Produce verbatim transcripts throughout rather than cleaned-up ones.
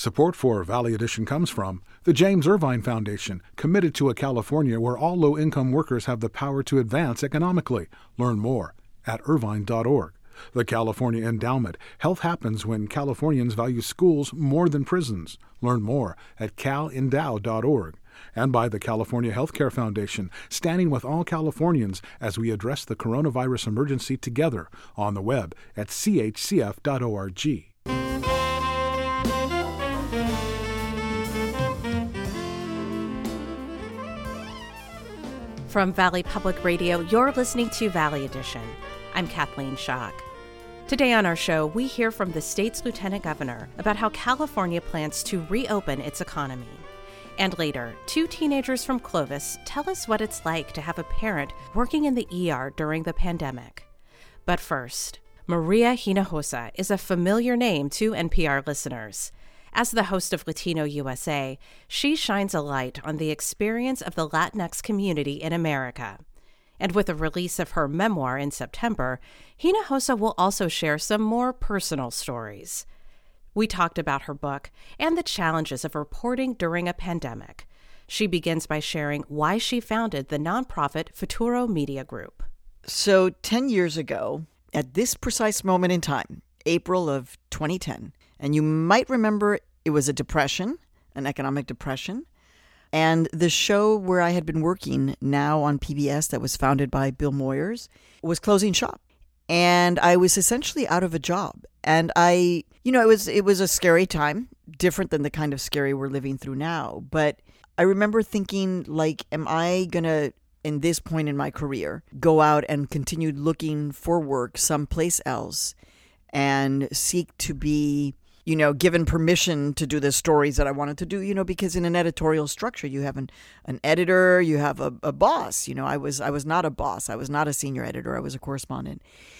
Support for Valley Edition comes from the James Irvine Foundation, committed to a California where all low-income workers have the power to advance economically. Learn more at irvine dot org. The California Endowment. Health happens when Californians value schools more than prisons. Learn more at cal endow dot org. And by the California Healthcare Foundation, standing with all Californians as we address the coronavirus emergency together, on the web at c h c f dot org. From Valley Public Radio, you're listening to Valley Edition. I'm Kathleen Schock. Today on our show, we hear from the state's lieutenant governor about how California plans to reopen its economy. And later, two teenagers from Clovis tell us what it's like to have a parent working in the E R during the pandemic. But first, Maria Hinojosa is a familiar name to N P R listeners. As the host of Latino U S A, she shines a light on the experience of the Latinx community in America. And with the release of her memoir in September, Hinojosa will also share some more personal stories. We talked about her book and the challenges of reporting during a pandemic. She begins by sharing why she founded the nonprofit Futuro Media Group. So ten years ago, at this precise moment in time, April of twenty ten, and you might remember it was a depression, an economic depression, and the show where I had been working now on P B S that was founded by Bill Moyers was closing shop. And I was essentially out of a job. And I, you know, it was it was a scary time, different than the kind of scary we're living through now. But I remember thinking, like, am I going to, in this point in my career, go out and continue looking for work someplace else and seek to be, you know, given permission to do the stories that I wanted to do, you know, because in an editorial structure, you have an, an editor, you have a, a boss. You know, I was I was not a boss. I was not a senior editor. I was a correspondent.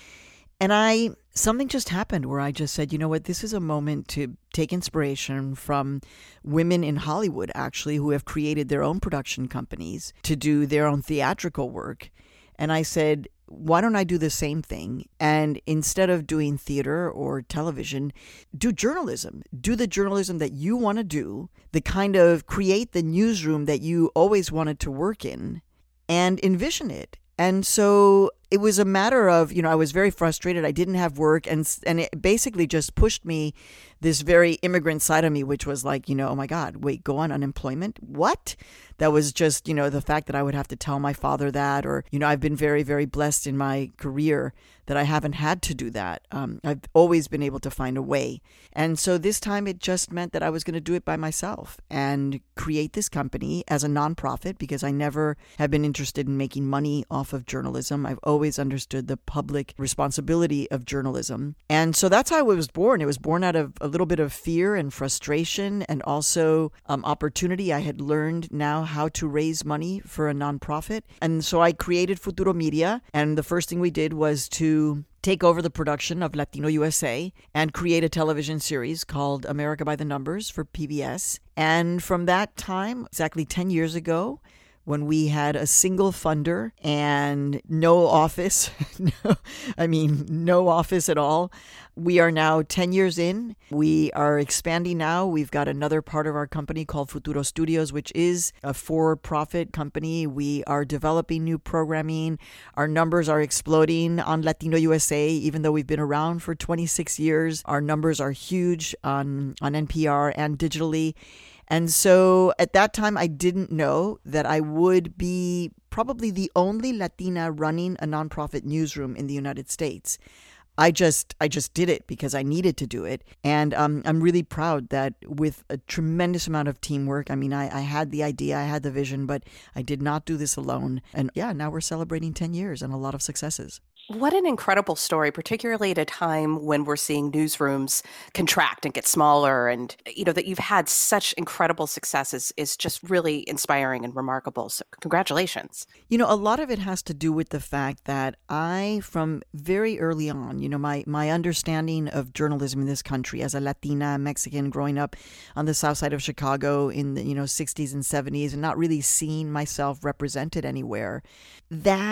And I, something just happened where I just said, you know what, this is a moment to take inspiration from women in Hollywood, actually, who have created their own production companies to do their own theatrical work. And I said, why don't I do the same thing? And instead of doing theater or television, do journalism. Do the journalism that you want to do, the kind of create the newsroom that you always wanted to work in, and envision it. And so it was a matter of, you know, I was very frustrated. I didn't have work. And and it basically just pushed me, this very immigrant side of me, which was like, you know, oh my God, wait, go on unemployment? What? That was just, you know, the fact that I would have to tell my father that, or, you know, I've been very, very blessed in my career that I haven't had to do that. Um, I've always been able to find a way. And so this time it just meant that I was going to do it by myself and create this company as a nonprofit, because I never have been interested in making money off of journalism. I've always understood the public responsibility of journalism. And so that's how it was born. It was born out of a little bit of fear and frustration, and also um, opportunity. I had learned now how to raise money for a nonprofit. And so I created Futuro Media. And the first thing we did was to take over the production of Latino U S A and create a television series called America by the Numbers for P B S. And from that time, exactly ten years ago, when we had a single funder and no office, no, I mean, no office at all. We are now ten years in. We are expanding now. We've got another part of our company called Futuro Studios, which is a for-profit company. We are developing new programming. Our numbers are exploding on Latino U S A, even though we've been around for twenty-six years. Our numbers are huge on, on N P R and digitally. And so at that time, I didn't know that I would be probably the only Latina running a nonprofit newsroom in the United States. I just I just did it because I needed to do it. And um, I'm really proud that with a tremendous amount of teamwork, I mean, I, I had the idea, I had the vision, but I did not do this alone. And yeah, now we're celebrating ten years and a lot of successes. What an incredible story, particularly at a time when we're seeing newsrooms contract and get smaller, and, you know, that you've had such incredible successes is just really inspiring and remarkable. So congratulations. You know, a lot of it has to do with the fact that I, from very early on, you know, my, my understanding of journalism in this country as a Latina Mexican growing up on the south side of Chicago in the, you know, sixties and seventies and not really seeing myself represented anywhere, that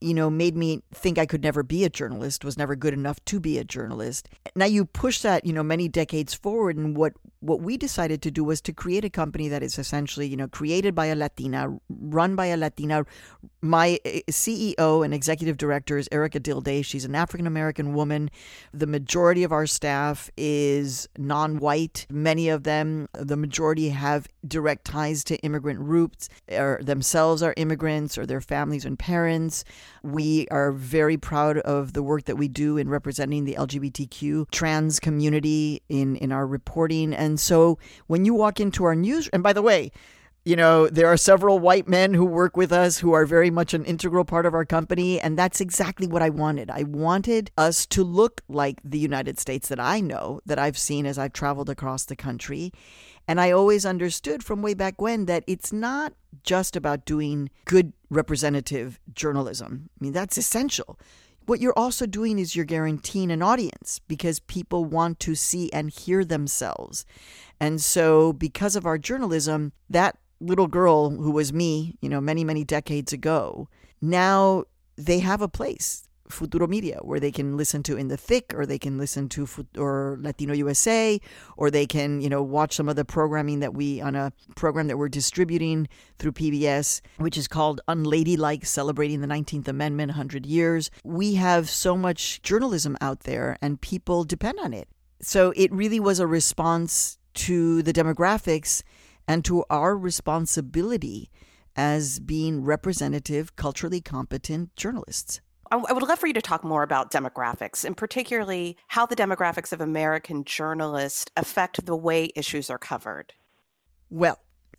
you know, made me think I could never be a journalist, was never good enough to be a journalist. Now you push that, you know, many decades forward, and what, what we decided to do was to create a company that is essentially, you know, created by a Latina, run by a Latina. My C E O and executive director is Erica Dilday. She's an African-American woman. The majority of our staff is non-white. Many of them, the majority have direct ties to immigrant roots, or themselves are immigrants, or their families and parents. We are very proud of the work that we do in representing the L G B T Q trans community in, in our reporting. And so when you walk into our news, and by the way, you know, there are several white men who work with us who are very much an integral part of our company. And that's exactly what I wanted. I wanted us to look like the United States that I know, that I've seen as I've traveled across the country. And I always understood from way back when that it's not just about doing good representative journalism. I mean, that's essential. What you're also doing is you're guaranteeing an audience, because people want to see and hear themselves. And so because of our journalism, that little girl who was me, you know, many, many decades ago, now they have a place, Futuro Media, where they can listen to In the Thick, or they can listen to or Latino U S A, or they can, you know, watch some of the programming that we, on a program that we're distributing through P B S, which is called Unladylike, celebrating the nineteenth Amendment, one hundred years. We have so much journalism out there, and people depend on it. So it really was a response to the demographics and to our responsibility as being representative, culturally competent journalists. I would love for you to talk more about demographics, and particularly how the demographics of American journalists affect the way issues are covered. Well,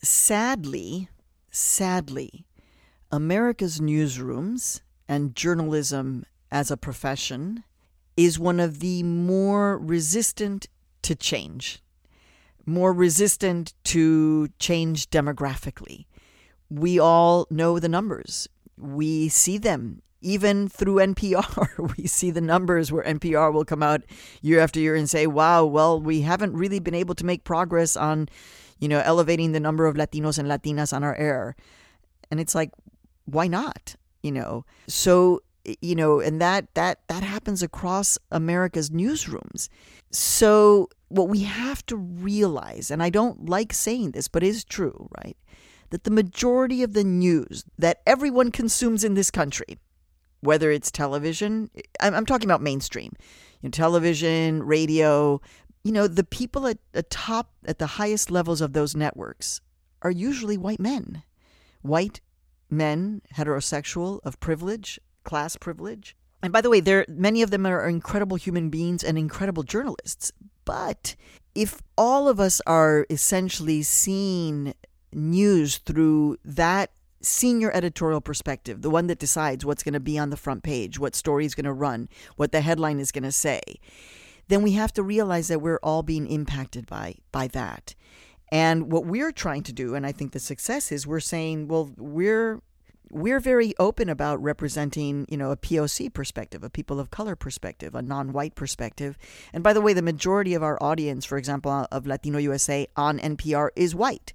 sadly, sadly, America's newsrooms and journalism as a profession is one of the more resistant to change, more resistant to change demographically. We all know the numbers. We see them. Even through N P R, we see the numbers where N P R will come out year after year and say, wow, well, we haven't really been able to make progress on, you know, elevating the number of Latinos and Latinas on our air. And it's like, why not? You know, so, you know, and that that that happens across America's newsrooms. So what we have to realize, and I don't like saying this, but it is true, right? That the majority of the news that everyone consumes in this country, whether it's television, I'm talking about mainstream, you know, television, radio, you know, the people at the top, at the highest levels of those networks are usually white men. White men, heterosexual, of privilege, class privilege. And by the way, there many of them are incredible human beings and incredible journalists. But if all of us are essentially seeing news through that senior editorial perspective, the one that decides what's going to be on the front page, what story is going to run, what the headline is going to say, then we have to realize that we're all being impacted by by that. And what we're trying to do, and I think the success is, we're saying, well, we're we're very open about representing, you know, a P O C perspective, a people of color perspective, a non-white perspective. And by the way, the majority of our audience, for example, of Latino U S A on N P R is white.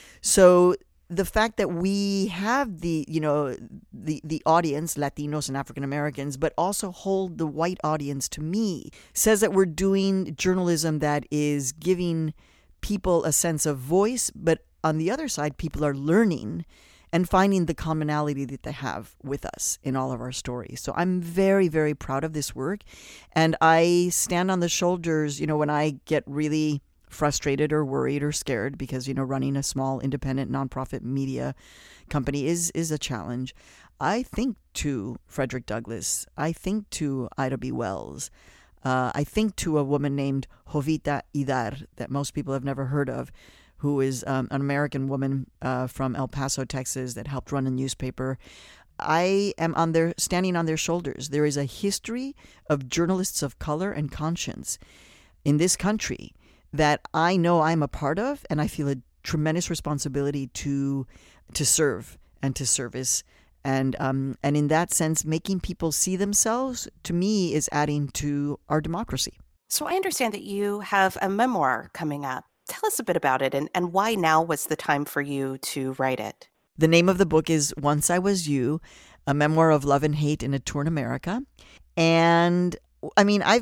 So the fact that we have the, you know, the, the audience, Latinos and African Americans, but also hold the white audience, to me, says that we're doing journalism that is giving people a sense of voice, but on the other side, people are learning and finding the commonality that they have with us in all of our stories. So I'm very, very proud of this work. And I stand on the shoulders, you know, when I get really frustrated or worried or scared, because, you know, running a small independent nonprofit media company is is a challenge. I think to Frederick Douglass. I think to Ida B. Wells. Uh, I think to a woman named Jovita Idar that most people have never heard of, who is um, an American woman uh, from El Paso, Texas, that helped run a newspaper. I am on their standing on their shoulders. There is a history of journalists of color and conscience in this country that I know I'm a part of, and I feel a tremendous responsibility to to serve and to service. And um, and in that sense, making people see themselves, to me, is adding to our democracy. So I understand that you have a memoir coming up. Tell us a bit about it, and, and why now was the time for you to write it? The name of the book is Once I Was You. A Memoir of Love and Hate in a Tour in America. And I mean, I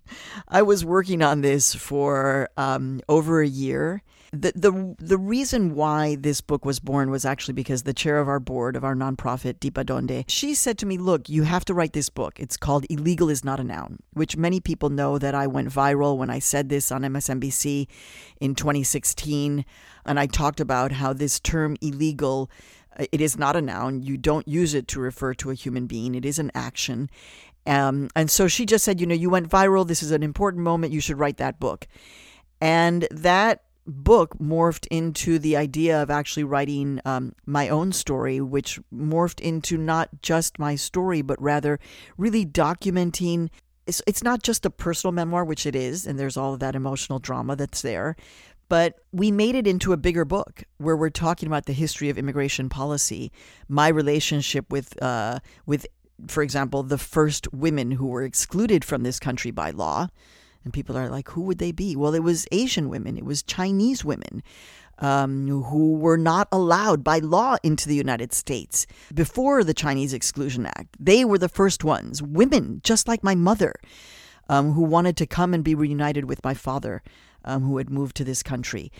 I was working on this for um, over a year. The, the the reason why this book was born was actually because the chair of our board of our nonprofit, Deepa Donde, she said to me, look, you have to write this book. It's called Illegal is Not a Noun, which many people know that I went viral when I said this on M S N B C in twenty sixteen. And I talked about how this term illegal, it is not a noun. You don't use it to refer to a human being. It is an action. Um, and so she just said, you know, you went viral. This is an important moment. You should write that book. And that book morphed into the idea of actually writing um, my own story, which morphed into not just my story, but rather really documenting. It's, it's not just a personal memoir, which it is, and there's all of that emotional drama that's there. But we made it into a bigger book where we're talking about the history of immigration policy, my relationship with, uh, with, for example, the first women who were excluded from this country by law. And people are like, who would they be? Well, it was Asian women. It was Chinese women um, who were not allowed by law into the United States before the Chinese Exclusion Act. They were the first ones, women, just like my mother, um, who wanted to come and be reunited with my father, um, who had moved to this country.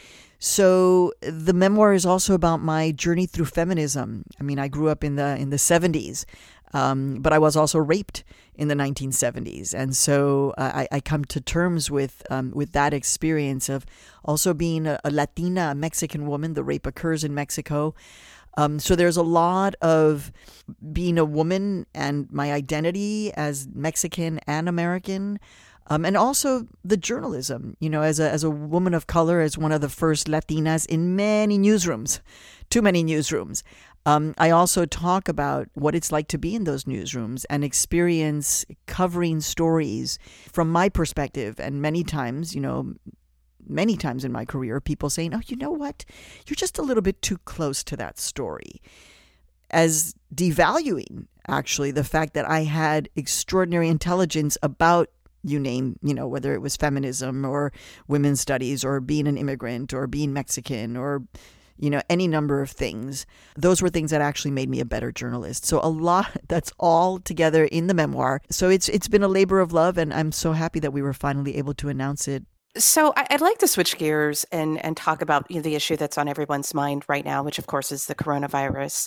So the memoir is also about my journey through feminism. I mean, I grew up in the in the seventies. Um, but I was also raped in the nineteen seventies. And so uh, I, I come to terms with um, with that experience of also being a, a Latina, a Mexican woman. The rape occurs in Mexico. Um, so there's a lot of being a woman and my identity as Mexican and American. Um, and also the journalism, you know, as a as a woman of color, as one of the first Latinas in many newsrooms, too many newsrooms. Um, I also talk about what it's like to be in those newsrooms and experience covering stories from my perspective. And many times, you know, many times in my career, people saying, oh, you know what? You're just a little bit too close to that story. As devaluing, actually, the fact that I had extraordinary intelligence about, you name, you know, whether it was feminism or women's studies or being an immigrant or being Mexican or you know, any number of things. Those were things that actually made me a better journalist. So a lot, that's all together in the memoir. So it's it's been a labor of love, and I'm so happy that we were finally able to announce it. So I'd like to switch gears and, and talk about you know, the issue that's on everyone's mind right now, which of course is the coronavirus.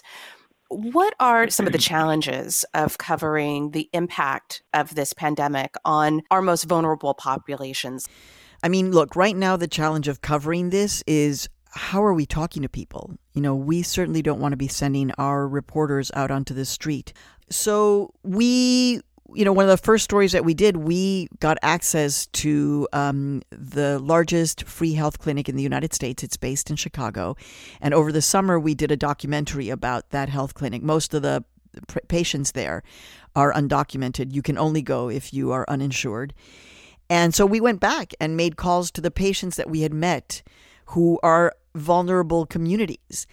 What are some of the challenges of covering the impact of this pandemic on our most vulnerable populations? I mean, look, right now the challenge of covering this is, how are we talking to people? You know, we certainly don't want to be sending our reporters out onto the street. So we, you know, one of the first stories that we did, we got access to um, the largest free health clinic in the United States. It's based in Chicago. And over the summer, we did a documentary about that health clinic. Most of the pr- patients there are undocumented. You can only go if you are uninsured. And so we went back and made calls to the patients that we had met who are vulnerable communities.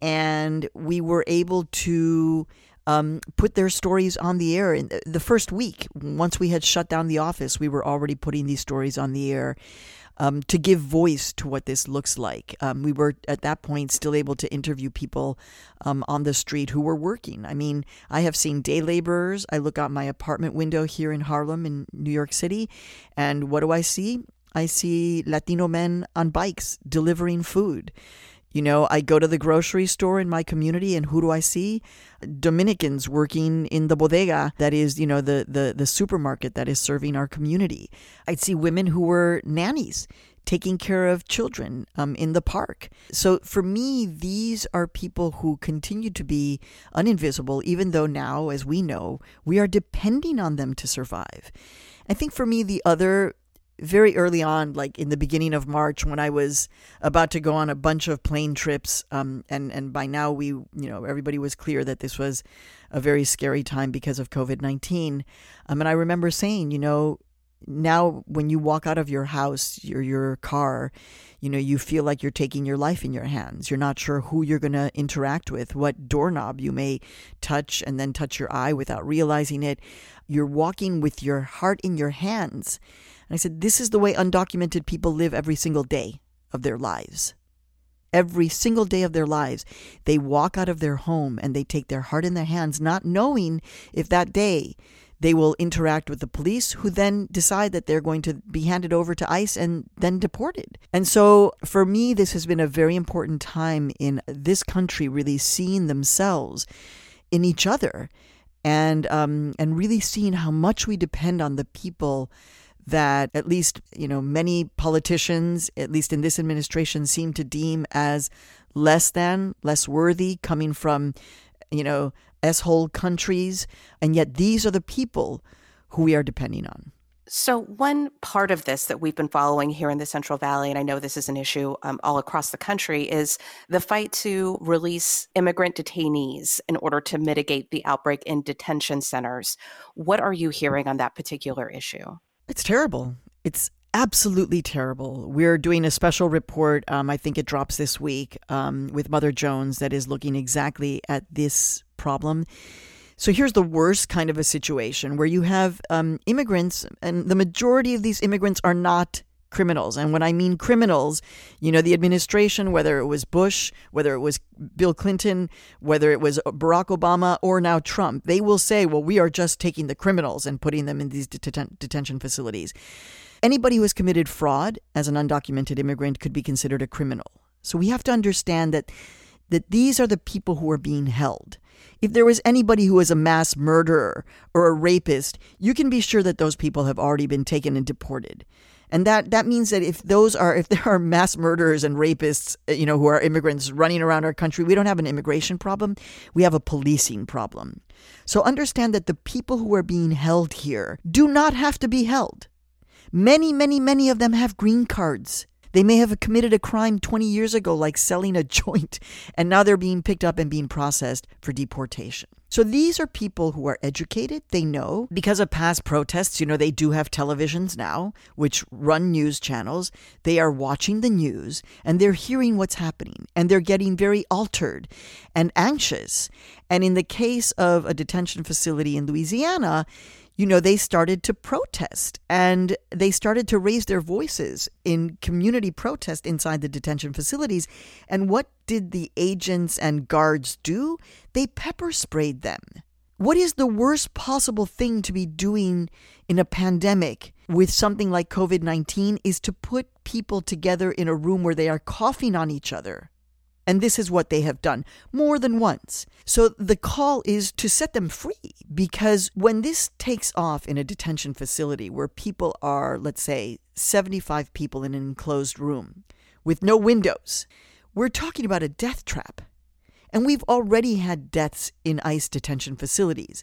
And we were able to um, put their stories on the air. In the first week, once we had shut down the office, we were already putting these stories on the air um, to give voice to what this looks like. Um, we were, at that point, still able to interview people um, on the street who were working. I mean, I have seen day laborers. I look out my apartment window here in Harlem in New York City, and what do I see? I see Latino men on bikes delivering food. You know, I go to the grocery store in my community, and who do I see? Dominicans working in the bodega that is, you know, the, the, the supermarket that is serving our community. I'd see women who were nannies taking care of children um, in the park. So for me, these are people who continue to be uninvisible, even though now, as we know, we are depending on them to survive. I think for me, the other very early on, like in the beginning of March, when I was about to go on a bunch of plane trips, um, and, and by now we, you know, everybody was clear that this was a very scary time because of covid nineteen. Um, and I remember saying, you know, now when you walk out of your house, your your car, you know, you feel like you're taking your life in your hands. You're not sure who you're going to interact with, what doorknob you may touch and then touch your eye without realizing it. You're walking with your heart in your hands. And I said, this is the way undocumented people live every single day of their lives. every single day of their lives. They walk out of their home and they take their heart in their hands, not knowing if that day they will interact with the police, who then decide that they're going to be handed over to ICE and then deported. And so for me, this has been a very important time in this country really seeing themselves in each other and um, and really seeing how much we depend on the people that at least, you know, many politicians, at least in this administration, seem to deem as less than, less worthy, coming from, you know, S-hole countries. And yet these are the people who we are depending on. So one part of this that we've been following here in the Central Valley, and I know this is an issue um, all across the country, is the fight to release immigrant detainees in order to mitigate the outbreak in detention centers. What are you hearing on that particular issue? It's terrible. It's absolutely terrible. We're doing a special report, um, I think it drops this week, um, with Mother Jones that is looking exactly at this problem. So here's the worst kind of a situation where you have um, immigrants, and the majority of these immigrants are not criminals. And when I mean criminals, you know, the administration, whether it was Bush, whether it was Bill Clinton, whether it was Barack Obama, or now Trump, they will say, well, we are just taking the criminals and putting them in these deten- detention facilities. Anybody who has committed fraud as an undocumented immigrant could be considered a criminal. So we have to understand that that these are the people who are being held. If there was anybody who was a mass murderer or a rapist, you can be sure that those people have already been taken and deported. And that, that means that if those are, if there are mass murderers and rapists, you know, who are immigrants running around our country, we don't have an immigration problem. We have a policing problem. So understand that the people who are being held here do not have to be held. Many, many, many of them have green cards. They may have committed a crime twenty years ago, like selling a joint, and now they're being picked up and being processed for deportation. So these are people who are educated. They know because of past protests, you know, they do have televisions now, which run news channels. They are watching the news and they're hearing what's happening, and they're getting very altered and anxious. And in the case of a detention facility in Louisiana, you know, they started to protest and they started to raise their voices in community protest inside the detention facilities. And what did the agents and guards do? They pepper sprayed them. What is the worst possible thing to be doing in a pandemic with something like covid nineteen is to put people together in a room where they are coughing on each other. And this is what they have done more than once. So the call is to set them free, because when this takes off in a detention facility where people are, let's say, seventy-five people in an enclosed room with no windows, we're talking about a death trap. And we've already had deaths in ICE detention facilities.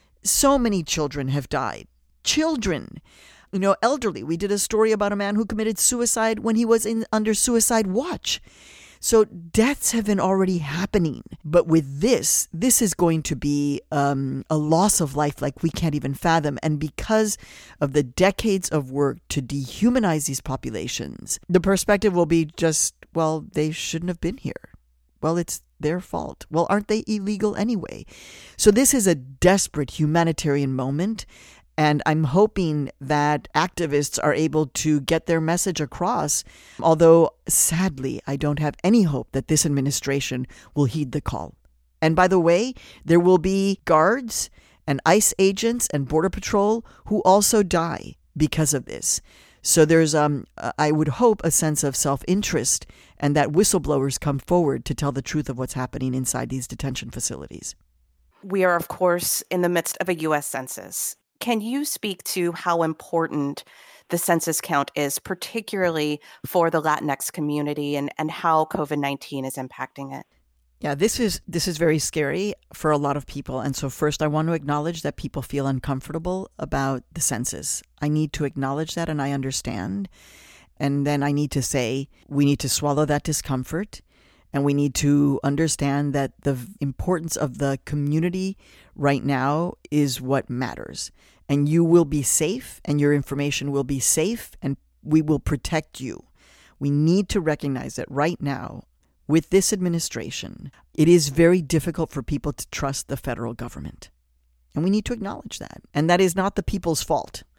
So many children have died. Children. You know, elderly. We did a story about a man who committed suicide when he was in under suicide watch. So deaths have been already happening. But with this, this is going to be um, a loss of life like we can't even fathom. And because of the decades of work to dehumanize these populations, the perspective will be just, well, they shouldn't have been here. Well, it's their fault. Well, aren't they illegal anyway? So this is a desperate humanitarian moment. And I'm hoping that activists are able to get their message across, although sadly, I don't have any hope that this administration will heed the call. And by the way, there will be guards and ICE agents and Border Patrol who also die because of this. So there's, um, I would hope, a sense of self-interest, and that whistleblowers come forward to tell the truth of what's happening inside these detention facilities. We are, of course, in the midst of a U S Census. Can you speak to how important the census count is, particularly for the Latinx community, and, and how covid nineteen is impacting it? Yeah, this is this is very scary for a lot of people. And so first, I want to acknowledge that people feel uncomfortable about the census. I need to acknowledge that, and I understand. And then I need to say we need to swallow that discomfort. And we need to understand that the importance of the community right now is what matters. And you will be safe, and your information will be safe, and we will protect you. We need to recognize that right now, with this administration, it is very difficult for people to trust the federal government. And we need to acknowledge that. And that is not the people's fault.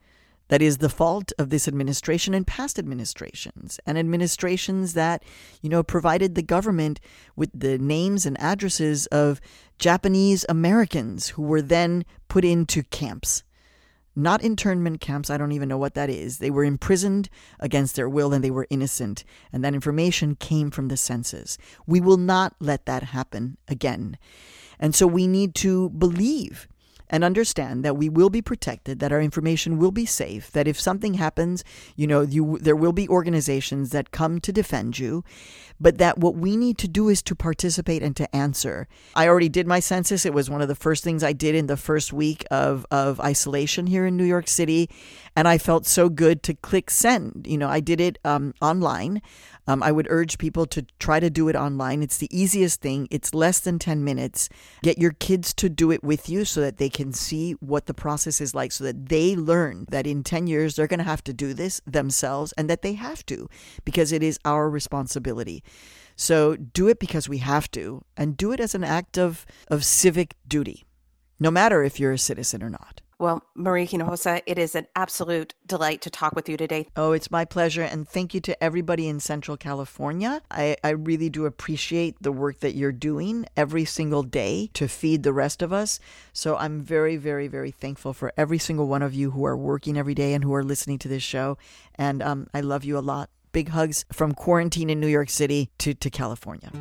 that is the fault of this administration and past administrations, and administrations that, you know, provided the government with the names and addresses of Japanese Americans who were then put into camps. Not internment camps. I don't even know what that is. They were imprisoned against their will and they were innocent. And that information came from the census. We will not let that happen again. And so we need to believe and understand that we will be protected, that our information will be safe, that if something happens, you know, you, there will be organizations that come to defend you, but that what we need to do is to participate and to answer. I already did my census. It was one of the first things I did in the first week of, of isolation here in New York City, and I felt so good to click send. You know, I did it um, online. Um, I would urge people to try to do it online. It's the easiest thing. It's less than ten minutes. Get your kids to do it with you so that they can see what the process is like, so that they learn that in ten years they're going to have to do this themselves, and that they have to because it is our responsibility. So do it because we have to, and do it as an act of, of civic duty, no matter if you're a citizen or not. Well, Maria Hinojosa, it is an absolute delight to talk with you today. Oh, it's my pleasure. And thank you to everybody in Central California. I, I really do appreciate the work that you're doing every single day to feed the rest of us. So I'm very, very, very thankful for every single one of you who are working every day and who are listening to this show. And um, I love you a lot. Big hugs from quarantine in New York City to, to California.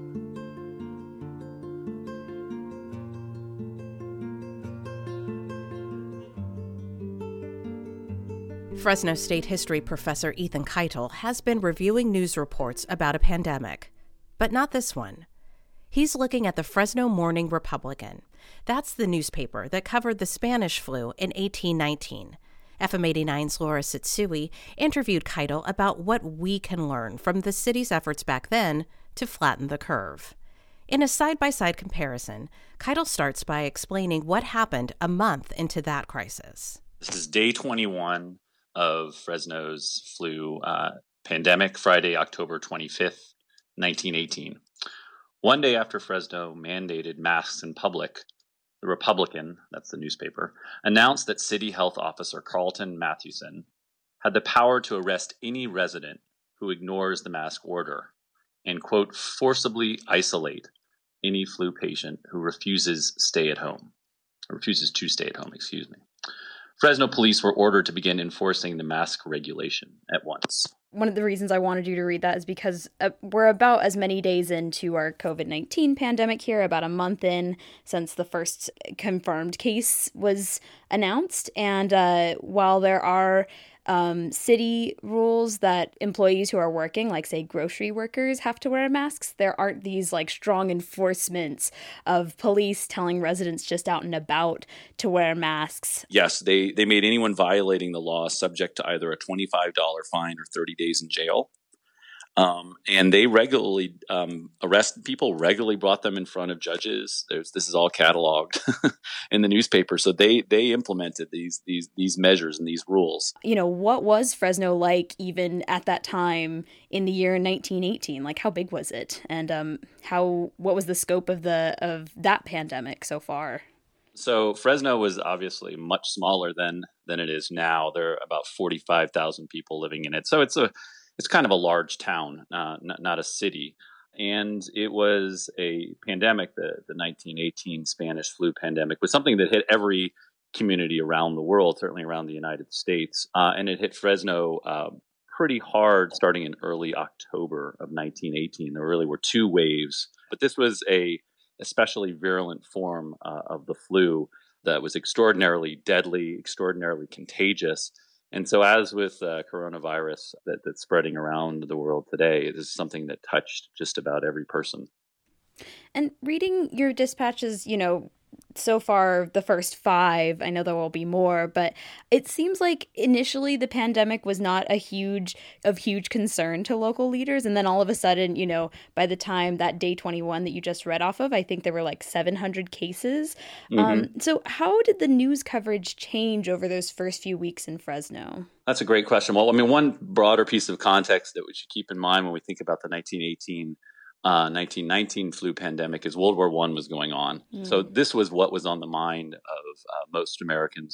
Fresno State history professor Ethan Keitel has been reviewing news reports about a pandemic, but not this one. He's looking at the Fresno Morning Republican. That's the newspaper that covered the Spanish flu in eighteen nineteen. F M eighty-nine's Laura Sitsui interviewed Keitel about what we can learn from the city's efforts back then to flatten the curve. In a side-by-side comparison, Keitel starts by explaining what happened a month into that crisis. This is day twenty-one of Fresno's flu uh, pandemic, Friday, October twenty-fifth, nineteen eighteen. One day after Fresno mandated masks in public, the Republican, that's the newspaper, announced that City Health Officer Carlton Mathewson had the power to arrest any resident who ignores the mask order and, quote, forcibly isolate any flu patient who refuses stay at home, refuses to stay at home, excuse me. Fresno police were ordered to begin enforcing the mask regulation at once. One of the reasons I wanted you to read that is because uh, we're about as many days into our covid nineteen pandemic here, about a month in since the first confirmed case was announced. And uh, while there are um, city rules that employees who are working, like say grocery workers, have to wear masks, there aren't these like strong enforcements of police telling residents just out and about to wear masks. Yes, they, they made anyone violating the law subject to either a twenty-five dollars fine or thirty days in jail. Um, and they regularly um, arrested people, regularly brought them in front of judges. There's, this is all cataloged in the newspaper. So they they implemented these these these measures and these rules. You know, what was Fresno like even at that time in the year nineteen eighteen? Like, how big was it? And um, how what was the scope of the of that pandemic so far? So Fresno was obviously much smaller than than it is now. There are about forty-five thousand people living in it. So it's a It's kind of a large town, uh, not, not a city. And it was a pandemic, the, the nineteen eighteen Spanish flu pandemic, was something that hit every community around the world, certainly around the United States. Uh, and it hit Fresno uh, pretty hard starting in early October of nineteen eighteen. There really were two waves. But this was a especially virulent form uh, of the flu that was extraordinarily deadly, extraordinarily contagious. And so as with uh, coronavirus that, that's spreading around the world today, this is something that touched just about every person. And reading your dispatches, you know, so far the first five, I know there will be more, but it seems like initially the pandemic was not a huge, of huge concern to local leaders. And then all of a sudden, you know, by the time that day twenty-one that you just read off of, I think there were like seven hundred cases. Mm-hmm. Um, so how did the news coverage change over those first few weeks in Fresno? That's a great question. Well, I mean, one broader piece of context that we should keep in mind when we think about the nineteen eighteen Uh, nineteen nineteen flu pandemic is World War One was going on. Mm. So this was what was on the mind of uh, most Americans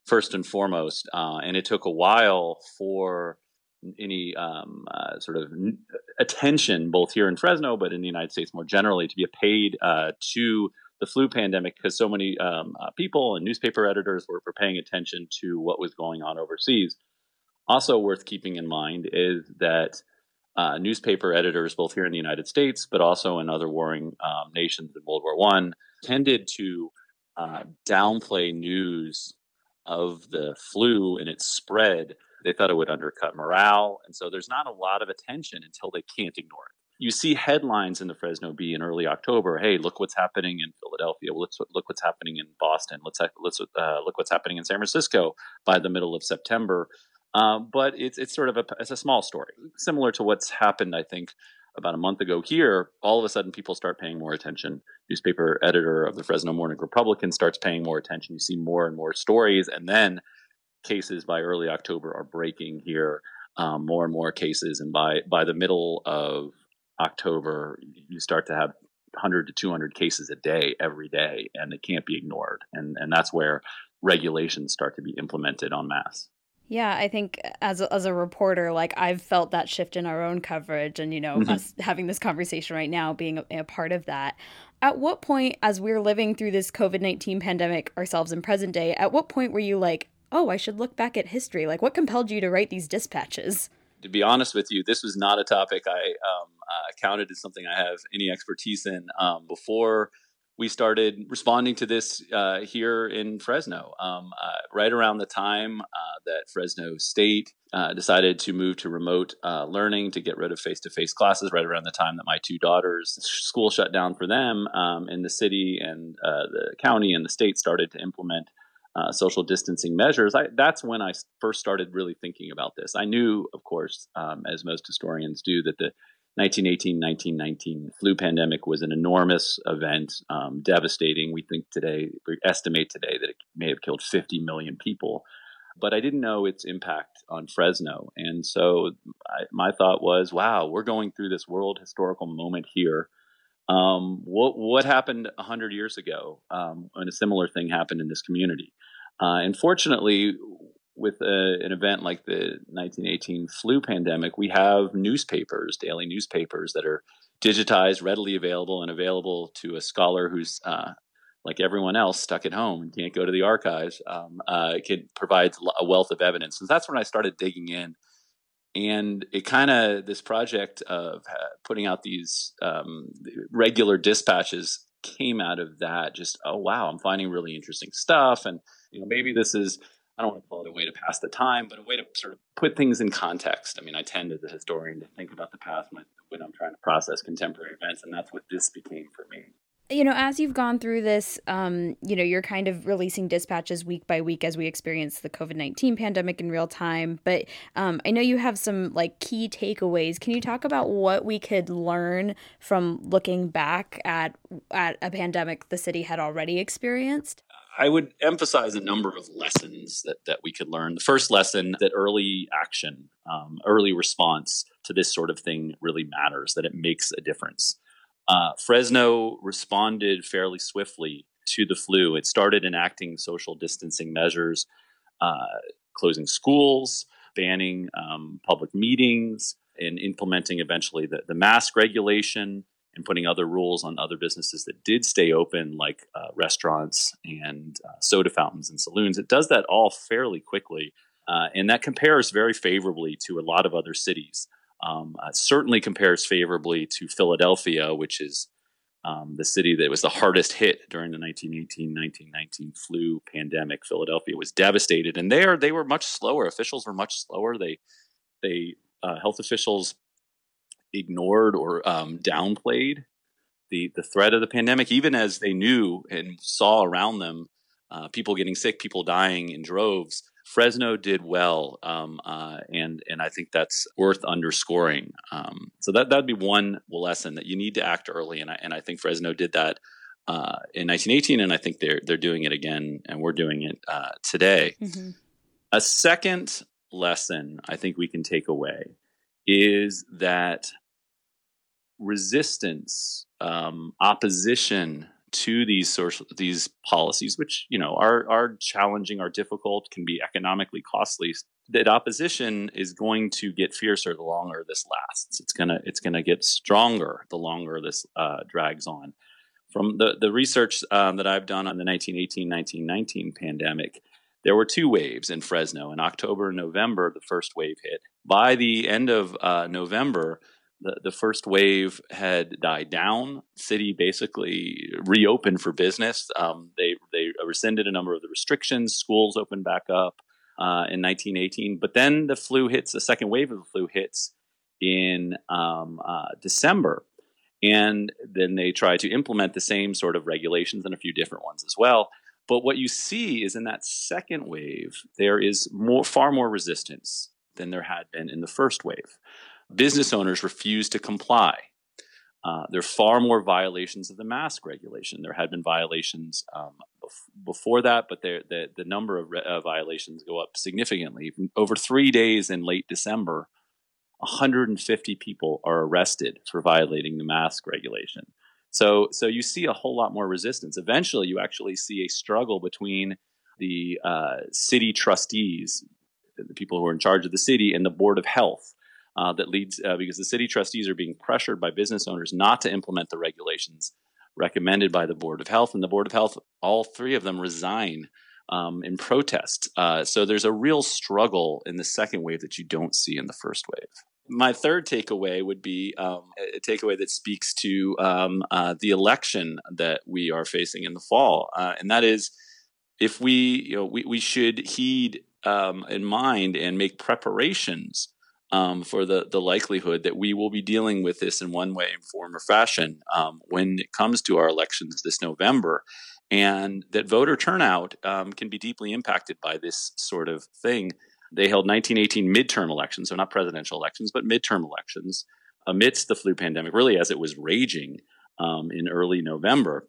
first and foremost. Uh, and it took a while for any um, uh, sort of n- attention, both here in Fresno, but in the United States more generally, to be paid uh, to the flu pandemic, because so many um, uh, people and newspaper editors were, were paying attention to what was going on overseas. Also worth keeping in mind is that uh, newspaper editors, both here in the United States, but also in other warring um, nations in World War One, tended to uh, downplay news of the flu and its spread. They thought it would undercut morale. And so there's not a lot of attention until they can't ignore it. You see headlines in the Fresno Bee in early October. Hey, look what's happening in Philadelphia. Let's look what's happening in Boston. Let's let's uh, look what's happening in San Francisco by the middle of September. Um, but it's it's sort of a it's a small story, similar to what's happened, I think, about a month ago here. All of a sudden, people start paying more attention. Newspaper editor of the Fresno Morning Republican starts paying more attention. You see more and more stories, and then cases by early October are breaking here, um, more and more cases. And by, by the middle of October, you start to have one hundred to two hundred cases a day, every day, and it can't be ignored. And, and that's where regulations start to be implemented en masse. Yeah, I think as a, as a reporter, like I've felt that shift in our own coverage, and, you know, mm-hmm. us having this conversation right now, being a, a part of that. At what point, as we're living through this COVID nineteen pandemic ourselves in present day, at what point were you like, oh, I should look back at history? Like, what compelled you to write these dispatches? To be honest with you, this was not a topic I um, uh, counted as something I have any expertise in. Um, before we started responding to this uh, here in Fresno, um, uh, right around the time uh, that Fresno State uh, decided to move to remote uh, learning, to get rid of face-to-face classes, right around the time that my two daughters' school shut down for them, um, and the city and uh, the county and the state started to implement Uh, social distancing measures, I, that's when I first started really thinking about this. I knew, of course, um, as most historians do, that the nineteen eighteen nineteen nineteen flu pandemic was an enormous event, um, devastating. We think today, we estimate today that it may have killed fifty million people, but I didn't know its impact on Fresno. And so I, my thought was, wow, we're going through this world historical moment here. Um, what what happened a hundred years ago um, when a similar thing happened in this community? Uh, and fortunately, with a, an event like the nineteen eighteen flu pandemic, we have newspapers, daily newspapers that are digitized, readily available, and available to a scholar who's uh, like everyone else stuck at home and can't go to the archives. Um, uh, it can provide a wealth of evidence, and that's when I started digging in. And it kind of, this project of uh, putting out these um, regular dispatches came out of that. Just, oh, wow, I'm finding really interesting stuff. And, you know, maybe this is, I don't want to call it a way to pass the time, but a way to sort of put things in context. I mean, I tend as a historian to think about the past when, when I'm trying to process contemporary events. And that's what this became for me. You know, as you've gone through this, um, you know, you're kind of releasing dispatches week by week as we experience the COVID nineteen pandemic in real time. But um, I know you have some like key takeaways. Can you talk about what we could learn from looking back at at a pandemic the city had already experienced? I would emphasize a number of lessons that, that we could learn. The first lesson, that early action, um, early response to this sort of thing really matters, that it makes a difference. Uh, Fresno responded fairly swiftly to the flu. It started enacting social distancing measures, uh, closing schools, banning um, public meetings, and implementing eventually the, the mask regulation, and putting other rules on other businesses that did stay open, like uh, restaurants and uh, soda fountains and saloons. It does that all fairly quickly, uh, and that compares very favorably to a lot of other cities. Um, uh, certainly compares favorably to Philadelphia, which is um, the city that was the hardest hit during the nineteen eighteen nineteen nineteen flu pandemic. Philadelphia was devastated, and there they were much slower. Officials were much slower. They, they uh, health officials ignored or um, downplayed the the threat of the pandemic, even as they knew and saw around them uh, people getting sick, people dying in droves. Fresno did well, um, uh, and and I think that's worth underscoring. Um, so that that'd be one lesson, that you need to act early, and I and I think Fresno did that uh, in nineteen eighteen, and I think they're they're doing it again, and we're doing it uh, today. Mm-hmm. A second lesson I think we can take away is that resistance, um, opposition to these social, these policies, which, you know, are, are challenging, are difficult, can be economically costly, that opposition is going to get fiercer the longer this lasts. It's gonna it's gonna get stronger the longer this uh, drags on. From the the research um, that I've done on the nineteen eighteen nineteen nineteen pandemic, there were two waves in Fresno. In October and November, the first wave hit. By the end of uh, November, the, the first wave had died down. City basically reopened for business. Um, they they rescinded a number of the restrictions. Schools opened back up uh, in nineteen eighteen. But then the flu hits. The second wave of the flu hits in um, uh, December. And then they try to implement the same sort of regulations and a few different ones as well. But what you see is in that second wave, there is more, far more resistance than there had been in the first wave. Business owners refuse to comply. Uh, there are far more violations of the mask regulation. There had been violations um, bef- before that, but the, the number of re- uh, violations go up significantly. Over three days in late December, one hundred fifty people are arrested for violating the mask regulation. So, so you see a whole lot more resistance. Eventually, you actually see a struggle between the uh, city trustees, the people who are in charge of the city, and the Board of Health. Uh, that leads uh, because the city trustees are being pressured by business owners not to implement the regulations recommended by the Board of Health, and the Board of Health, all three of them resign um, in protest. Uh, so there's a real struggle in the second wave that you don't see in the first wave. My third takeaway would be um, a takeaway that speaks to um, uh, the election that we are facing in the fall, uh, and that is, if we, you know, we, we should heed um, in mind and make preparations Um, for the, the likelihood that we will be dealing with this in one way, form, or fashion um, when it comes to our elections this November, and that voter turnout um, can be deeply impacted by this sort of thing. They held nineteen eighteen midterm elections, so not presidential elections, but midterm elections amidst the flu pandemic, really as it was raging um, in early November.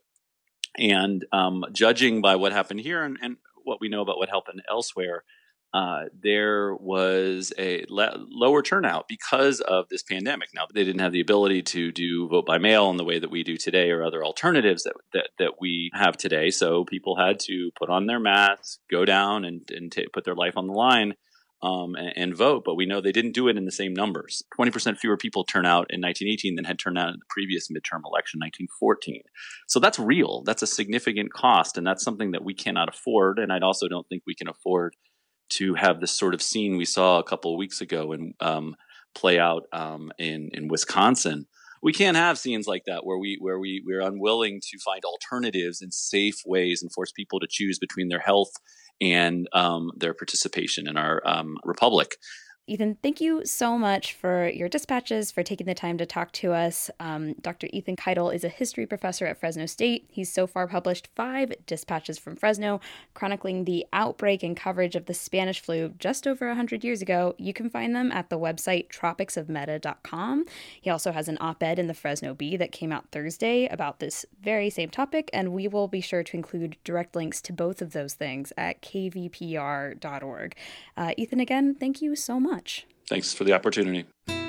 And um, judging by what happened here and, and what we know about what happened elsewhere, Uh, there was a le- lower turnout because of this pandemic. Now, they didn't have the ability to do vote by mail in the way that we do today or other alternatives that that, that we have today. So people had to put on their masks, go down and, and t- put their life on the line um, and, and vote. But we know they didn't do it in the same numbers. twenty percent fewer people turn out in nineteen eighteen than had turned out in the previous midterm election, nineteen fourteen. So that's real. That's a significant cost, and that's something that we cannot afford. And I also don't think we can afford to have this sort of scene we saw a couple of weeks ago and um, play out um, in in Wisconsin. We can't have scenes like that where we where we we're unwilling to find alternatives and safe ways and force people to choose between their health and um, their participation in our um, republic. Ethan, thank you so much for your dispatches, for taking the time to talk to us. Um, Doctor Ethan Keitel is a history professor at Fresno State. He's so far published five dispatches from Fresno, chronicling the outbreak and coverage of the Spanish flu just over one hundred years ago. You can find them at the website tropics of meta dot com. He also has an op-ed in the Fresno Bee that came out Thursday about this very same topic, and we will be sure to include direct links to both of those things at k v p r dot org. Uh, Ethan, again, thank you so much. Much. Thanks for the opportunity.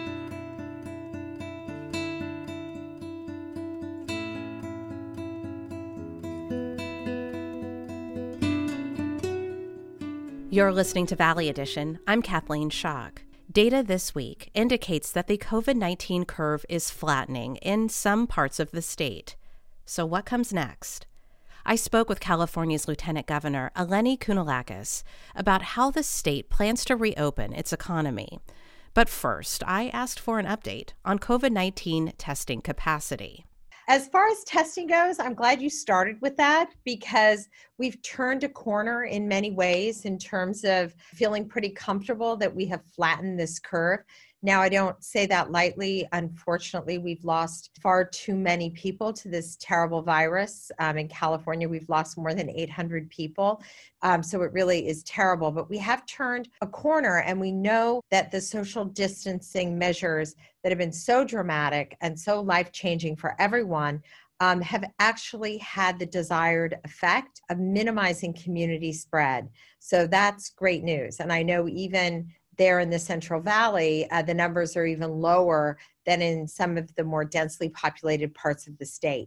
You're listening to Valley Edition. I'm Kathleen Schock. Data this week indicates that the covid nineteen curve is flattening in some parts of the state. So what comes next? I spoke with California's Lieutenant Governor, Eleni Kounalakis, about how the state plans to reopen its economy. But first, I asked for an update on covid nineteen testing capacity. As far as testing goes, I'm glad you started with that because we've turned a corner in many ways in terms of feeling pretty comfortable that we have flattened this curve. Now, I don't say that lightly. Unfortunately, we've lost far too many people to this terrible virus. Um, in California, we've lost more than eight hundred people. Um, so it really is terrible. But we have turned a corner, and we know that the social distancing measures that have been so dramatic and so life-changing for everyone um, have actually had the desired effect of minimizing community spread. So that's great news. And I know even there in the Central Valley, uh, the numbers are even lower than in some of the more densely populated parts of the state.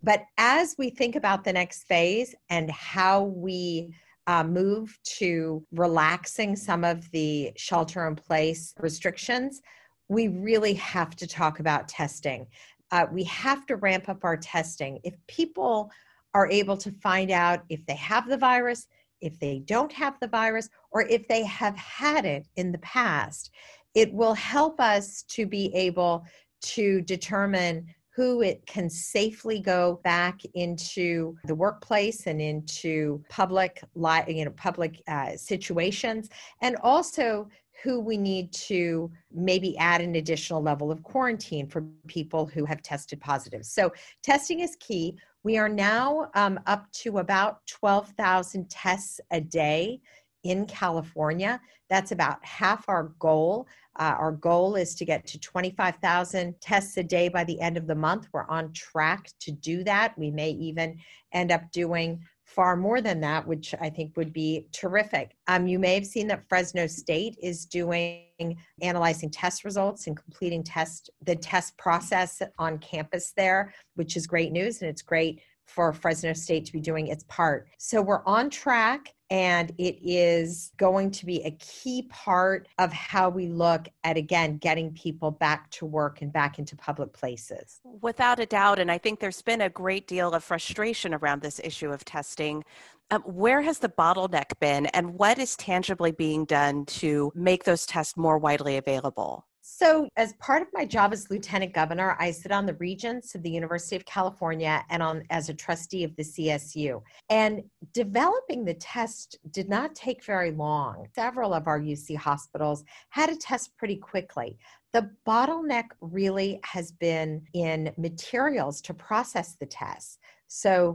But as we think about the next phase and how we uh, move to relaxing some of the shelter in place restrictions, we really have to talk about testing. Uh, we have to ramp up our testing. If people are able to find out if they have the virus, if they don't have the virus, or if they have had it in the past, it will help us to be able to determine who it can safely go back into the workplace and into public, you know, public uh, situations, and also who we need to maybe add an additional level of quarantine for people who have tested positive. So testing is key. We are now um, up to about twelve thousand tests a day in California. That's about half our goal. Uh, our goal is to get to twenty-five thousand tests a day by the end of the month. We're on track to do that. We may even end up doing far more than that, which I think would be terrific. Um, you may have seen that Fresno State is doing, analyzing test results and completing test the test process on campus there, which is great news, and it's great for Fresno State to be doing its part. So we're on track, and it is going to be a key part of how we look at, again, getting people back to work and back into public places. Without a doubt, and I think there's been a great deal of frustration around this issue of testing. Um, where has the bottleneck been, and what is tangibly being done to make those tests more widely available? So as part of my job as Lieutenant Governor, I sit on the Regents of the University of California and on as a trustee of the C S U. And developing the test did not take very long. Several of our U C hospitals had a test pretty quickly. The bottleneck really has been in materials to process the tests. So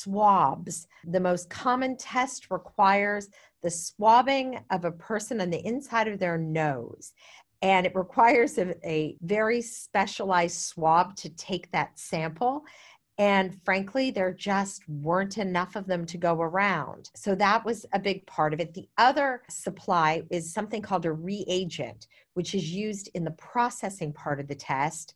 swabs, the most common test requires the swabbing of a person on the inside of their nose. And it requires a, a very specialized swab to take that sample. And frankly, there just weren't enough of them to go around. So that was a big part of it. The other supply is something called a reagent, which is used in the processing part of the test.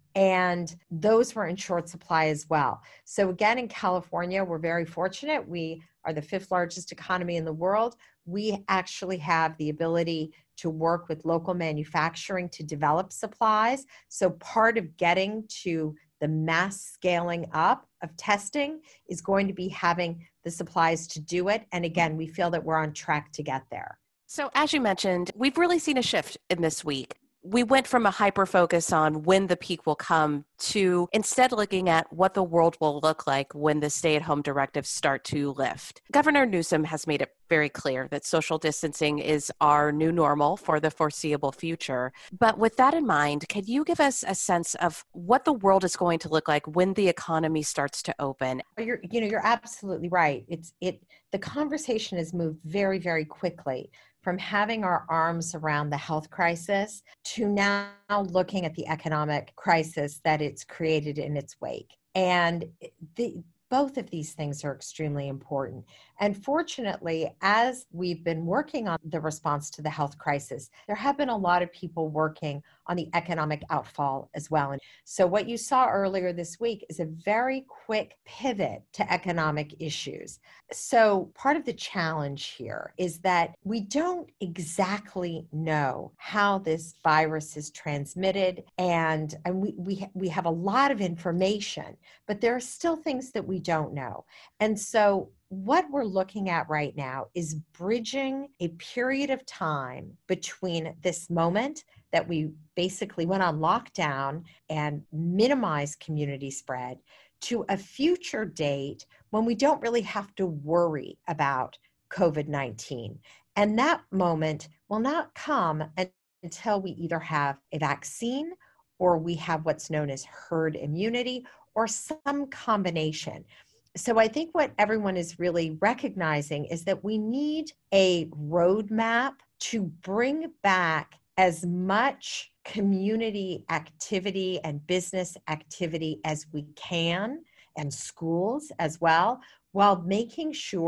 And those were in short supply as well. So again, in California, we're very fortunate. We are the fifth largest economy in the world. We actually have the ability to work with local manufacturing to develop supplies. So part of getting to the mass scaling up of testing is going to be having the supplies to do it. And again, we feel that we're on track to get there. So as you mentioned, we've really seen a shift in this week. We went from a hyper focus on when the peak will come to instead looking at what the world will look like when the stay-at-home directives start to lift. Governor Newsom has made it very clear that social distancing is our new normal for the foreseeable future. But with that in mind, can you give us a sense of what the world is going to look like when the economy starts to open? You're, you know, you're absolutely right. It's it. The conversation has moved very, very quickly from having our arms around the health crisis to now looking at the economic crisis that it's created in its wake. And the, both of these things are extremely important. And fortunately, as we've been working on the response to the health crisis, there have been a lot of people working on the economic outfall as well. And so what you saw earlier this week is a very quick pivot to economic issues. So part of the challenge here is that we don't exactly know how this virus is transmitted. And, and we, we, we have a lot of information, but there are still things that we don't know. And so what we're looking at right now is bridging a period of time between this moment that we basically went on lockdown and minimized community spread to a future date when we don't really have to worry about COVID nineteen. And that moment will not come until we either have a vaccine or we have what's known as herd immunity or some combination. So I think what everyone is really recognizing is that we need a roadmap to bring back as much community activity and business activity as we can, and schools as well, while making sure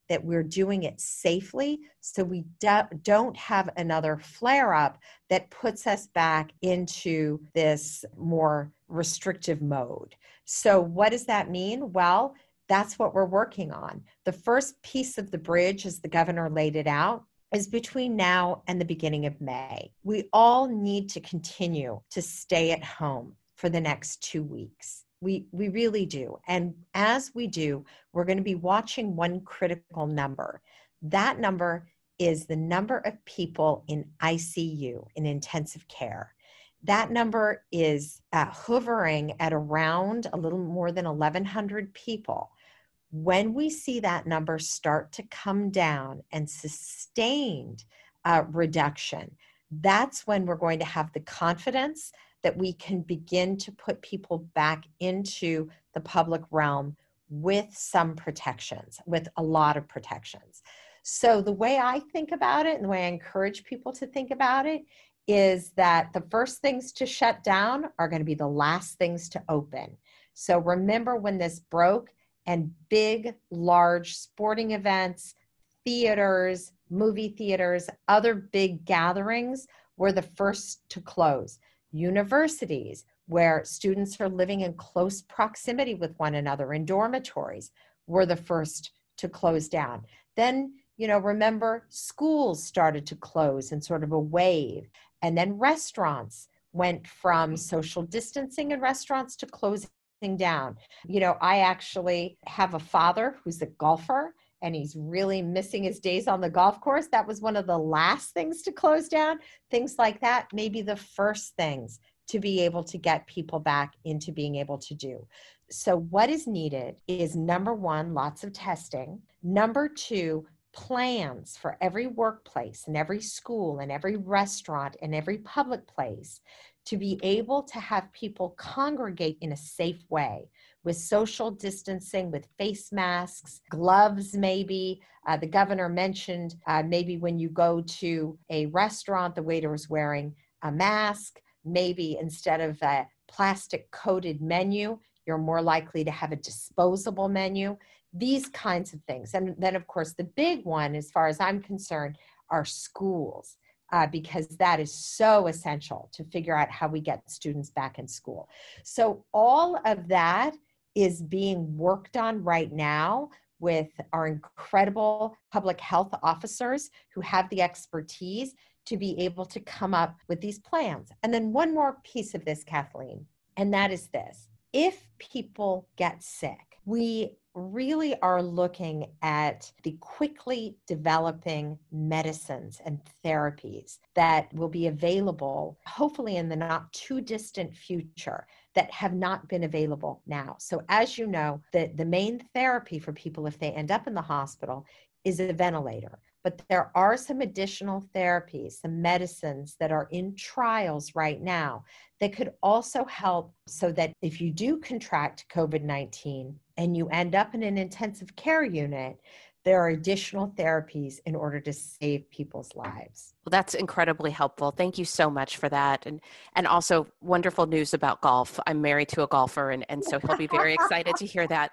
that we're doing it safely so we do- don't have another flare up that puts us back into this more restrictive mode. So what does that mean? Well, that's what we're working on. The first piece of the bridge, as the governor laid it out, is between now and the beginning of May. We all need to continue to stay at home for the next two weeks. We, we really do. And as we do, we're going to be watching one critical number. That number is the number of people in I C U, in intensive care. That number is uh, hovering at around a little more than eleven hundred people. When we see that number start to come down and sustained uh, reduction, that's when we're going to have the confidence that we can begin to put people back into the public realm with some protections, with a lot of protections. So the way I think about it and the way I encourage people to think about it is that the first things to shut down are going to be the last things to open. So remember when this broke and big, large sporting events, theaters, movie theaters, other big gatherings were the first to close. Universities, where students are living in close proximity with one another in dormitories, were the first to close down. Then, you know, remember, schools started to close in sort of a wave. And then restaurants went from social distancing in restaurants to closing down. You know, I actually have a father who's a golfer, and he's really missing his days on the golf course. That was one of the last things to close down. Things like that, maybe the first things to be able to get people back into being able to do. So what is needed is, number one, lots of testing. Number two, plans for every workplace and every school and every restaurant and every public place to be able to have people congregate in a safe way, with social distancing, with face masks, gloves maybe. Uh, the governor mentioned uh, maybe when you go to a restaurant, the waiter is wearing a mask. Maybe instead of a plastic-coated menu, you're more likely to have a disposable menu. These kinds of things. And then, of course, the big one, as far as I'm concerned, are schools. Uh, because that is so essential to figure out how we get students back in school. So all of that is being worked on right now with our incredible public health officers who have the expertise to be able to come up with these plans. And then one more piece of this, Kathleen, and that is this. If people get sick, we really are looking at the quickly developing medicines and therapies that will be available, hopefully in the not too distant future, that have not been available now. So as you know, the, the main therapy for people if they end up in the hospital is a ventilator. But there are some additional therapies, some medicines that are in trials right now that could also help so that if you do contract COVID nineteen and you end up in an intensive care unit, there are additional therapies in order to save people's lives. Well, that's incredibly helpful. Thank you so much for that. And and also wonderful news about golf. I'm married to a golfer, and, and so he'll be very excited to hear that.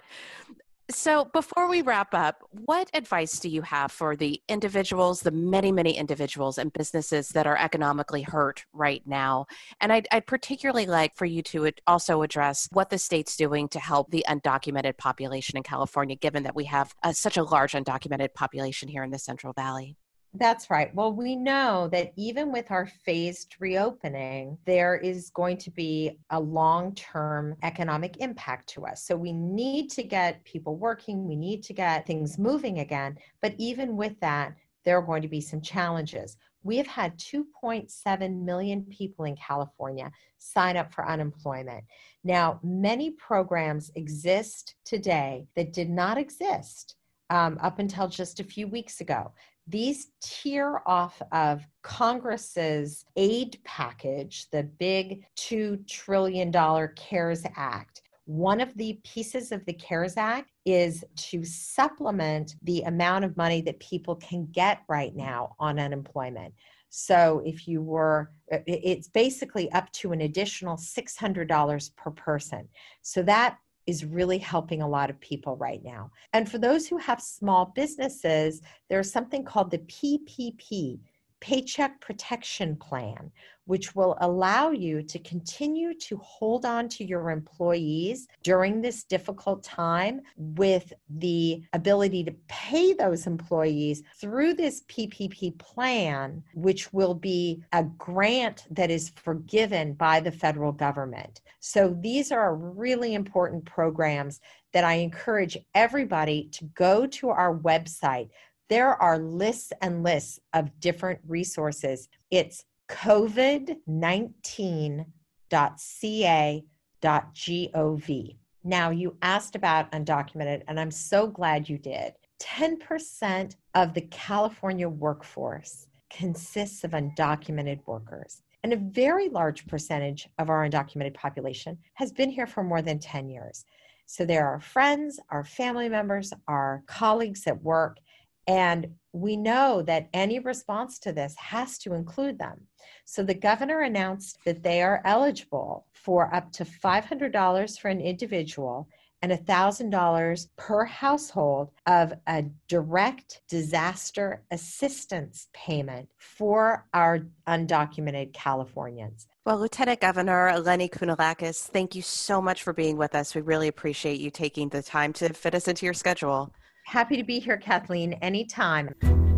So before we wrap up, what advice do you have for the individuals, the many, many individuals and businesses that are economically hurt right now? And I'd, I'd particularly like for you to also address what the state's doing to help the undocumented population in California, given that we have uh, such a large undocumented population here in the Central Valley. That's right. Well, we know that even with our phased reopening, there is going to be a long-term economic impact to us. So we need to get people working. We need to get things moving again. But even with that, there are going to be some challenges. We have had two point seven million people in California sign up for unemployment. Now, many programs exist today that did not exist um, up until just a few weeks ago. These tear off of Congress's aid package, the big two trillion dollars CARES Act. One of the pieces of the CARES Act is to supplement the amount of money that people can get right now on unemployment. So if you were, it's basically up to an additional six hundred dollars per person. So that is really helping a lot of people right now. And for those who have small businesses, there's something called the P P P, Paycheck Protection Plan, which will allow you to continue to hold on to your employees during this difficult time with the ability to pay those employees through this P P P plan, which will be a grant that is forgiven by the federal government. So these are really important programs that I encourage everybody to go to our website. There are lists and lists of different resources. It's covid nineteen dot c a dot gov. Now, you asked about undocumented, and I'm so glad you did. ten percent of the California workforce consists of undocumented workers, and a very large percentage of our undocumented population has been here for more than ten years. So they're our friends, our family members, our colleagues at work, and we know that any response to this has to include them. So the governor announced that they are eligible for up to five hundred dollars for an individual and one thousand dollars per household of a direct disaster assistance payment for our undocumented Californians. Well, Lieutenant Governor Eleni Kounalakis, thank you so much for being with us. We really appreciate you taking the time to fit us into your schedule. Happy to be here, Kathleen, anytime.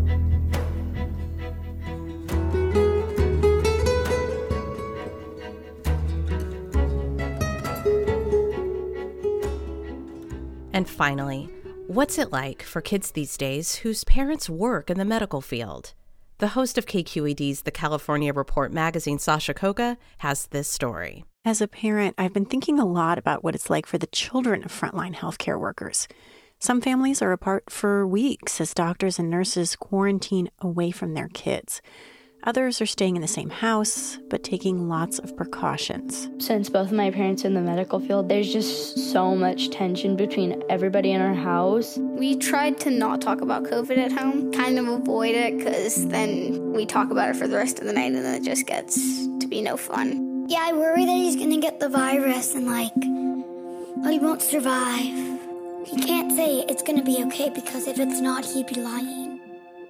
And finally, what's it like for kids these days whose parents work in the medical field? The host of K Q E D's The California Report magazine, Sasha Khokha, has this story. As a parent, I've been thinking a lot about what it's like for the children of frontline healthcare workers. Some families are apart for weeks as doctors and nurses quarantine away from their kids. Others are staying in the same house, but taking lots of precautions. Since both of my parents are in the medical field, there's just so much tension between everybody in our house. We tried to not talk about COVID at home, kind of avoid it, because then we talk about it for the rest of the night and then it just gets to be no fun. Yeah, I worry that he's going to get the virus and, like, well, he won't survive. He can't say it's going to be okay because if it's not, he'd be lying.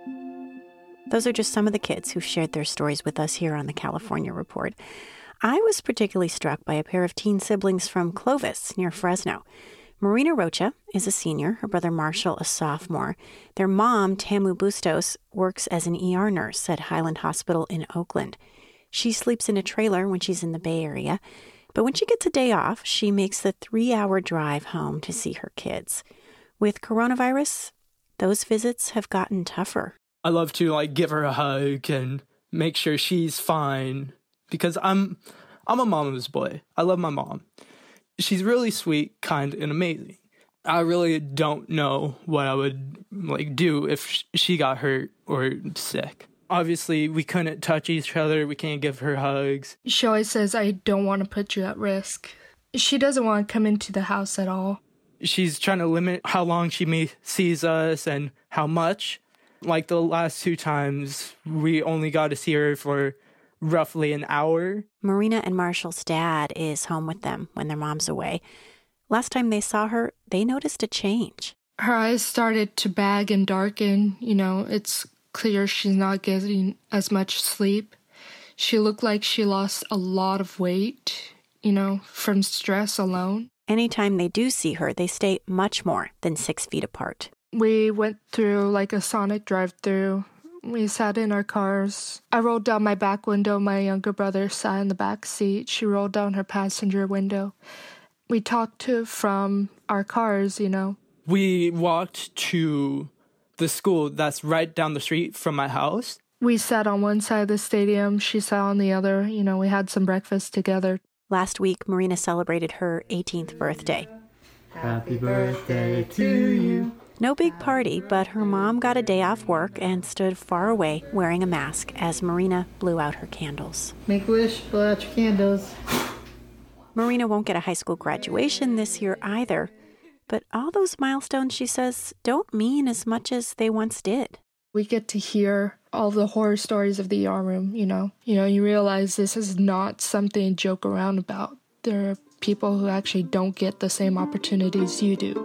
Those are just some of the kids who've shared their stories with us here on the California Report. I was particularly struck by a pair of teen siblings from Clovis, near Fresno. Marina Rocha is a senior, her brother Marshall a sophomore. Their mom, Tamu Bustos, works as an E R nurse at Highland Hospital in Oakland. She sleeps in a trailer when she's in the Bay Area. But when she gets a day off, she makes the three-hour drive home to see her kids. With coronavirus, those visits have gotten tougher. I love to, like, give her a hug and make sure she's fine because I'm I'm a mama's boy. I love my mom. She's really sweet, kind, and amazing. I really don't know what I would, like, do if she got hurt or sick. Obviously, we couldn't touch each other. We can't give her hugs. She always says, I don't want to put you at risk. She doesn't want to come into the house at all. She's trying to limit how long she may sees us and how much. Like the last two times, we only got to see her for roughly an hour. Marina and Marshall's dad is home with them when their mom's away. Last time they saw her, they noticed a change. Her eyes started to bag and darken. You know, it's clear she's not getting as much sleep. She looked like she lost a lot of weight, you know, from stress alone. Anytime they do see her, they stay much more than six feet apart. We went through like a Sonic drive-through. We sat in our cars. I rolled down my back window. My younger brother sat in the back seat. She rolled down her passenger window. We talked to from our cars, you know. We walked to the school that's right down the street from my house. We sat on one side of the stadium. She sat on the other. You know, we had some breakfast together. Last week, Marina celebrated her eighteenth birthday. Happy birthday to you. No big party, but her mom got a day off work and stood far away wearing a mask as Marina blew out her candles. Make a wish, blow out your candles. Marina won't get a high school graduation this year either. But all those milestones, she says, don't mean as much as they once did. We get to hear all the horror stories of the E R room, you know. You know, you realize this is not something to joke around about. There are people who actually don't get the same opportunities you do.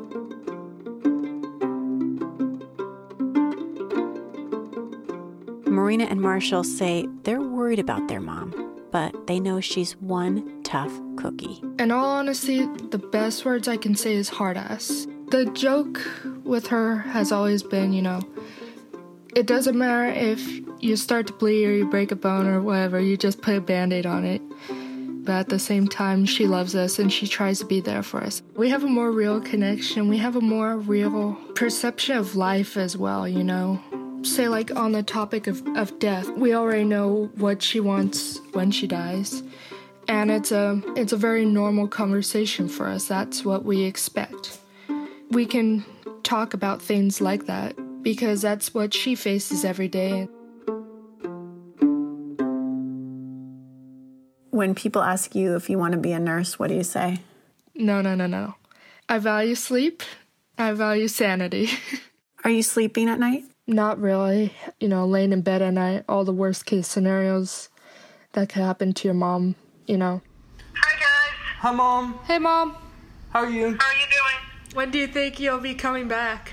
Marina and Marshall say they're worried about their mom, but they know she's one tough cookie. In all honesty, the best words I can say is hard ass. The joke with her has always been, you know, it doesn't matter if you start to bleed or you break a bone or whatever, you just put a Band-Aid on it. But at the same time, she loves us and she tries to be there for us. We have a more real connection. We have a more real perception of life as well, you know. Say, like, on the topic of, of death, we already know what she wants when she dies. And it's a, it's a very normal conversation for us. That's what we expect. We can talk about things like that because that's what she faces every day. When people ask you if you want to be a nurse, what do you say? No, no, no, no. I value sleep. I value sanity. Are you sleeping at night? Not really. You know, laying in bed at night, all the worst case scenarios that could happen to your mom, you know. Hi, guys. Hi, Mom. Hey, Mom. How are you? How are you doing? When do you think you'll be coming back?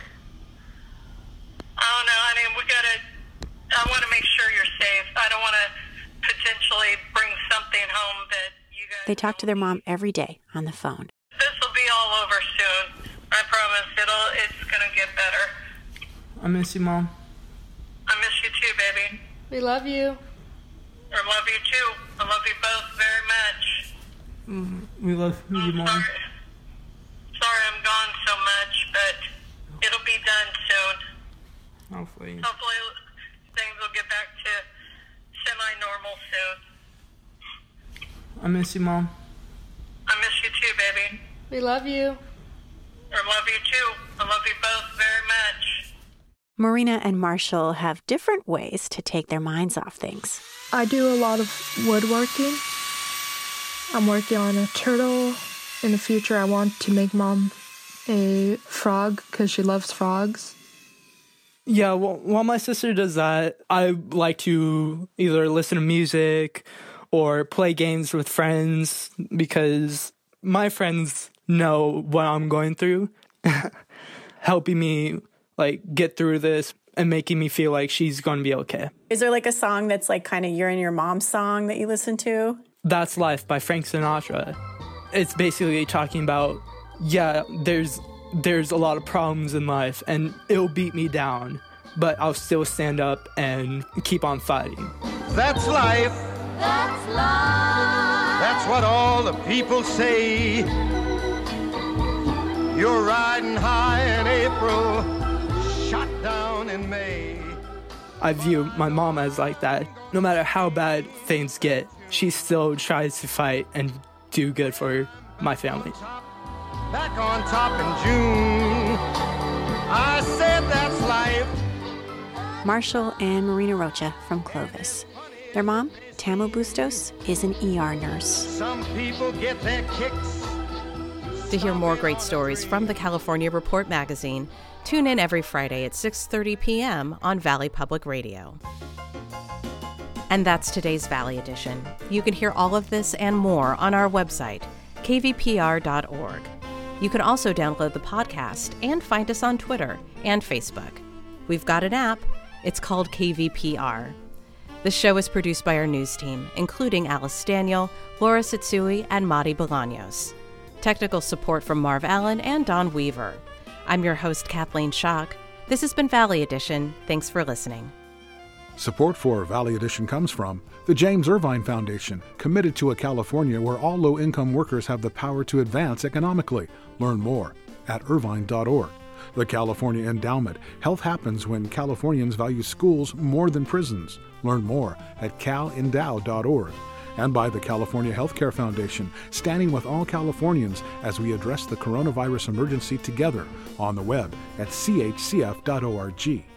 I don't know, honey. We gotta, I want to make sure you're safe. I don't want to potentially bring something home that you guys... They talk to their mom every day on the phone. This will be all over soon. I promise. It'll, it's going to get better. I miss you, Mom. I miss you too, baby. We love you. I love you too. I love you both very much. Mm, we love you, I'm Mom. Sorry. sorry I'm gone so much, but it'll be done soon. Hopefully. Hopefully things will get back to semi-normal soon. I miss you, Mom. I miss you too, baby. We love you. I love you too. I love you both very much. Marina and Marshall have different ways to take their minds off things. I do a lot of woodworking. I'm working on a turtle. In the future, I want to make Mom a frog because she loves frogs. Yeah, well, while my sister does that, I like to either listen to music or play games with friends because my friends know what I'm going through, helping me like get through this and making me feel like she's going to be okay. Is there like a song that's like kind of you're and your mom's song that you listen to? That's Life by Frank Sinatra. It's basically talking about, yeah, there's there's a lot of problems in life and it'll beat me down, but I'll still stand up and keep on fighting. That's life. That's life. That's what all the people say. You're riding high in April, shot down in May. I view my mom as like that. No matter how bad things get, she still tries to fight and do good for my family. Back on top in June, I said that's life. Marshall and Marina Rocha from Clovis. Their mom, Tamu Bustos, is an E R nurse. Some people get their kicks. To hear more great stories from the California Report magazine, tune in every Friday at six thirty p.m. on Valley Public Radio. And that's today's Valley Edition. You can hear all of this and more on our website, k v p r dot org. You can also download the podcast and find us on Twitter and Facebook. We've got an app. It's called K V P R. The show is produced by our news team, including Alice Daniel, Laura Satsui, and Madi Bolaños. Technical support from Marv Allen and Don Weaver. I'm your host, Kathleen Schock. This has been Valley Edition. Thanks for listening. Support for Valley Edition comes from the James Irvine Foundation, committed to a California where all low-income workers have the power to advance economically. Learn more at irvine dot org. The California Endowment. Health happens when Californians value schools more than prisons. Learn more at cal endow dot org. And by the California Healthcare Foundation, standing with all Californians as we address the coronavirus emergency together on the web at c h c f dot org.